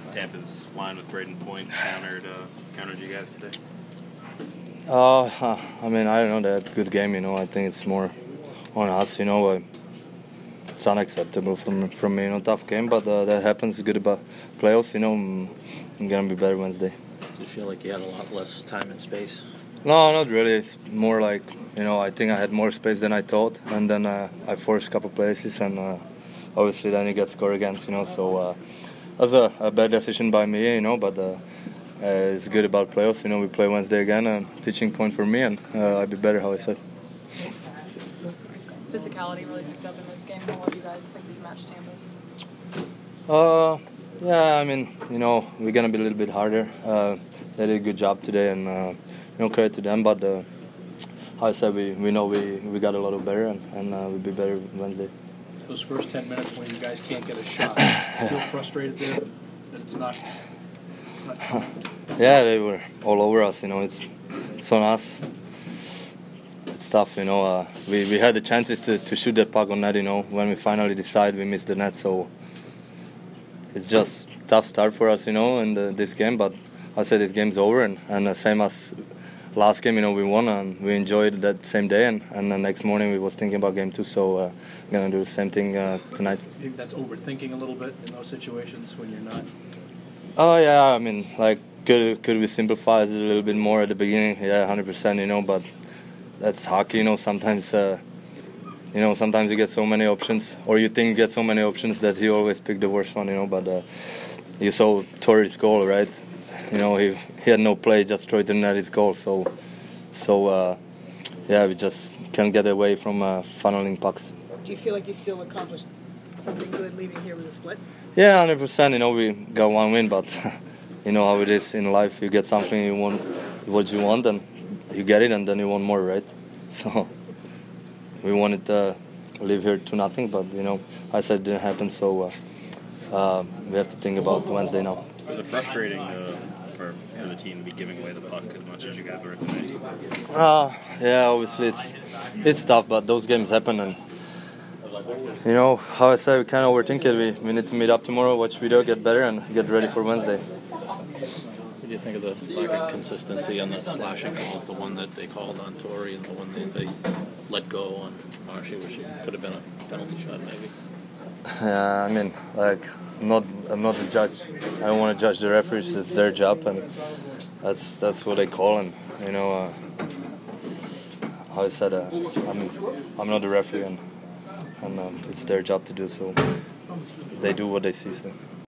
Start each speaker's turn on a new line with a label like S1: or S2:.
S1: Tampa's line with Braden Point countered you guys today?
S2: I mean, I don't know. They had a good game, I think it's more on us, It's unacceptable from me, tough game, but that happens. Good about playoffs, I'm going to be better Wednesday.
S3: Do you feel like you had a lot less time and space?
S2: No, not really. It's more like, I think I had more space than I thought, and then I forced a couple places, and obviously then you get scored against, so that was a bad decision by me, but it's good about playoffs. We play Wednesday again, and teaching point for me, and I'll be better, how I said.
S4: Physicality really picked up in this game. How do you guys think that you matched Tampa's?
S2: Yeah, I mean, we're going to be a little bit harder. They did a good job today, and credit to them, but how I said, we know we got a lot of better, and we'll be better Wednesday.
S5: Those first 10 minutes when you guys can't get a shot, you feel frustrated there that it's not
S2: Yeah, they were all over us, it's on us. It's tough, we had the chances to shoot that puck on net, when we finally decide we missed the net, so it's just tough start for us, in this game, but I said this game's over, and same as last game, we won, and we enjoyed that same day, and the next morning we was thinking about game 2, so I'm going to do the same thing tonight.
S5: You think that's overthinking a little bit in those situations when you're not?
S2: Oh, yeah, I mean, could we simplify it a little bit more at the beginning? Yeah, 100%, but that's hockey, sometimes, sometimes you get so many options, or you think you get so many options that you always pick the worst one, but you saw Torrey's goal, right? He had no play, just threw it in at his goal. So yeah, we just can't get away from funneling pucks.
S6: Do you feel like you still accomplished something good leaving here with a split?
S2: Yeah, 100%. We got one win, but you know how it is in life. You get something you want, what you want, and you get it, and then you want more, right? So we wanted to leave here 2-0, but I said it didn't happen. So we have to think about Wednesday now.
S1: Was it frustrating for the team to be giving away the puck as much as you guys were tonight?
S2: Yeah, obviously it's tough, but those games happen, and how I say, we can't overthink it. We need to meet up tomorrow, watch video, get better, and get ready for Wednesday.
S3: What do you think of the lack of consistency on the slashing calls, the one that they called on Torrey and the one that they let go on Marshy, which could have been a penalty shot maybe?
S2: Yeah, I mean, I'm not the judge. I don't want to judge the referees. It's their job, and that's what they call. And how I said, I'm not the referee, and it's their job to do. So they do what they see. So.